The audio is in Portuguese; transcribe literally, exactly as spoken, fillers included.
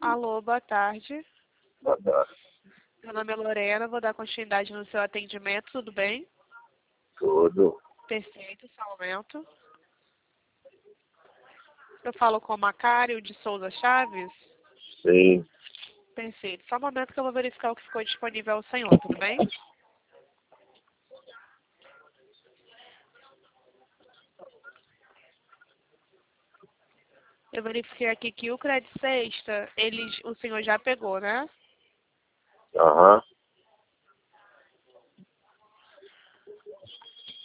Alô, boa tarde. Boa tarde. Meu nome é Lorena, vou dar continuidade no seu atendimento, tudo bem? Tudo. Perfeito, só um momento. Eu falo com o Macário de Souza Chaves? Sim. Perfeito, só um momento que eu vou verificar o que ficou disponível ao senhor, tudo bem? Eu verifiquei aqui que o crédito sexta, ele, o senhor já pegou, né? Aham.